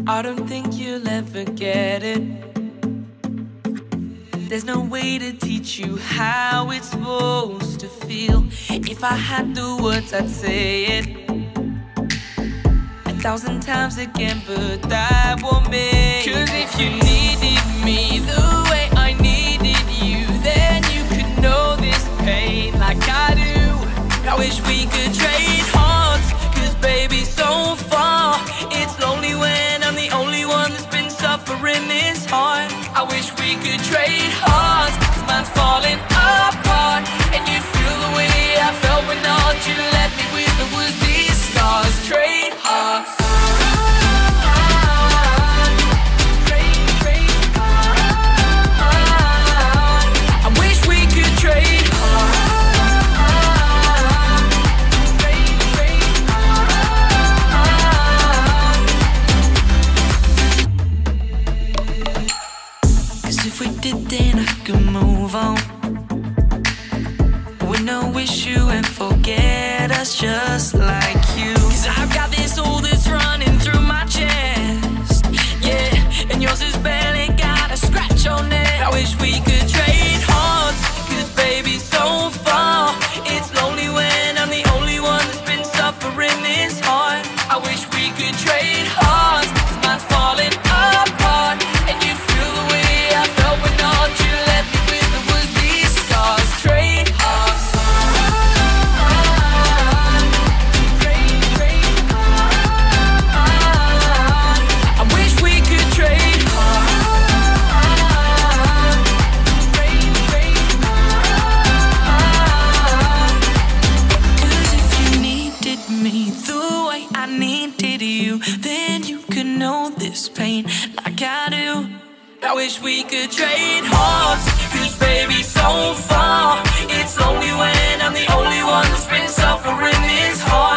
I don't think you'll ever get it. There's no way to teach you how it's supposed to feel. If I had the words, I'd say it 1,000 times again, but that won't make. 'Cause if you needed me the way I needed you, then you could know this pain like I do. I wish we could trade hearts, 'cause baby, so far it's lonely when I'm the only one that's been suffering this hard. I wish we could trade hearts, 'cause mine's falling apart, and you'd feel the way I felt when all you left me with was these scars. Trade hearts. I wish we could trade hearts. If we did, then I could move on with no issue and forget us just like you. 'Cause I've got this hole that's running through my chest, yeah, and yours has barely got a scratch on it. I wish we could trade hearts, 'cause baby, so far it's lonely when I'm the only one that's been suffering this hard. I wish we could trade hearts, 'cause mine's falling apart, and you feel the way I felt when all you left me with was these scars. Trade hearts. I wish we could trade hearts. 'Cause if you needed me the way I needed you, then you could know this pain like I do. I wish we could trade hearts, 'cause baby, so far it's lonely when I'm the only one that's been suffering this hard.